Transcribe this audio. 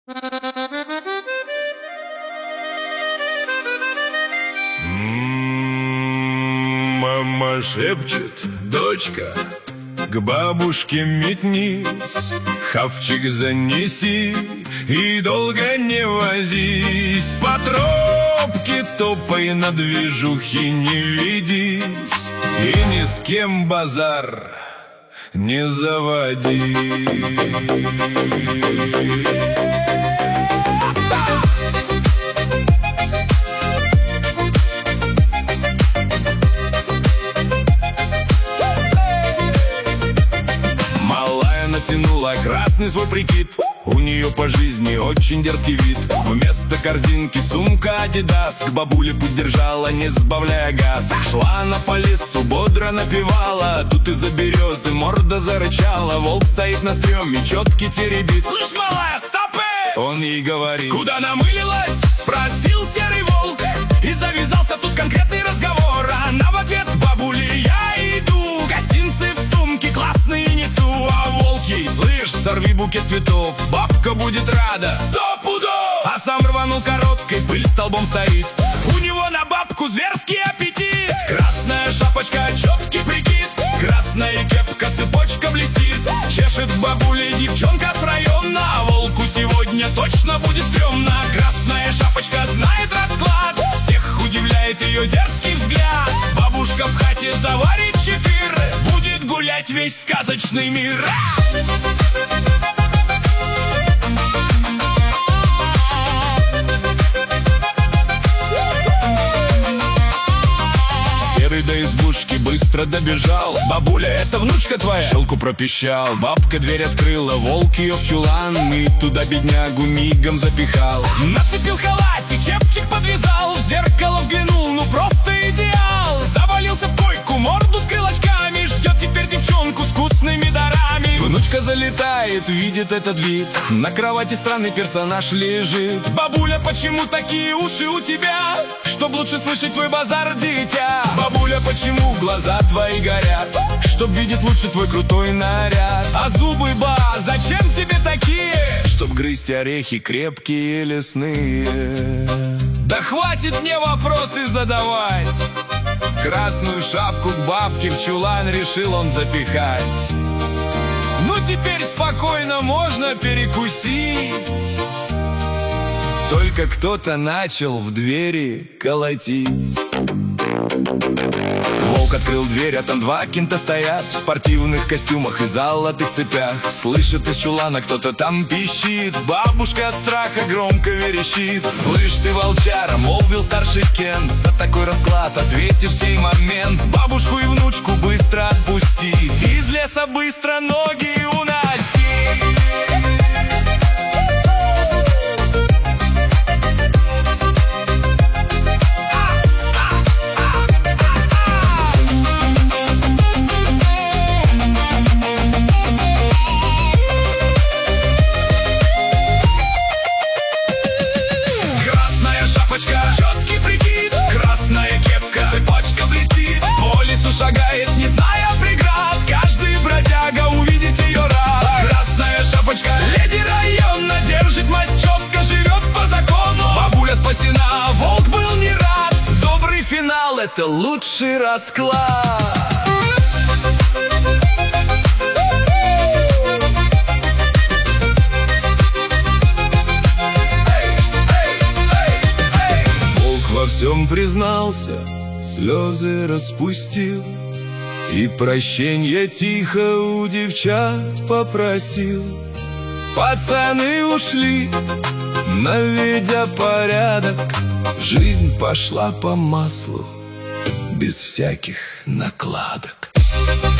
Мама шепчет: дочка, к бабушке метнись, хавчик занеси и долго не возись. По тропке топай, на движухи не ведись, и ни с кем базар не заводи. Натянула красный свой прикид, у нее по жизни очень дерзкий вид. Вместо корзинки сумка Адидас, к бабуле путь держала, не сбавляя газ. Шла она по лесу, бодро напевала, тут из-за березы морда зарычала. Волк стоит на стреме, четки теребит. Слышь, малая, стопы! Он ей говорит: куда намылилась? Спросил серый волк, и завязался тут конкретный разговор. Она в ответ: к бабуле я иду, гостинцы в сумке классные несу. А волк ей: слышь, сорви букет цветов, бабка будет рада 100 пудов. А сам рванул короткой, пыль столбом стоит, у него на бабку зверский аппетит. Красная шапочка, четкий прикид, красная кепка, цепочка блестит. Чешет бабуля девчонка с района, а волку сегодня точно будет стрёмно. Красная шапочка знает расклад, всех удивляет ее дерзкий взгляд. Бабушка в хате заварит чефир, будет гулять весь сказочный мир. Серый до избушки быстро добежал. Бабуля, это внучка твоя? Щелку пропищал. Бабка дверь открыла, волк ее в чулан, и туда беднягу мигом запихал. Нацепил халатик, чепчик подвязал, в зеркало взглянул, ну просто идеал. Завалился в койку, морду скрыл очками, ждет теперь девчонку с вкусными дарами. Внучка залетает, видит этот вид, на кровати странный персонаж лежит. Бабуля, почему такие уши у тебя? Чтоб лучше слышать твой базар, дитя. Бабуля, почему глаза твои горят? Чтоб видеть лучше твой крутой наряд. А зубы, ба, зачем тебе такие? Чтоб грызть орехи крепкие лесные. Да хватит мне вопросы задавать. Красную шапку к бабке в чулан решил он запихать. Ну теперь спокойно можно перекусить. Только кто-то начал в двери колотить. Волк открыл дверь, а там два кента стоят в спортивных костюмах и золотых цепях. Слышит из чулана, кто-то там пищит. Бабушка от страха громко верещит. Слышь ты, волчара, молвил старший кент, за такой расклад ответив сей момент. Бабушку и внучку быстро отпусти, из леса быстро ноги уноси. Четкий прикид, красная кепка, цепочка блестит. По лесу шагает, не зная преград, каждый бродяга увидит ее рад. Красная шапочка, леди района, держит масть четко, живет по закону. Бабуля спасена, волк был не рад. Добрый финал — это лучший расклад. Во всем признался, слезы распустил, и прощенье тихо у девчат попросил. Пацаны ушли, наведя порядок, жизнь пошла по маслу, без всяких накладок.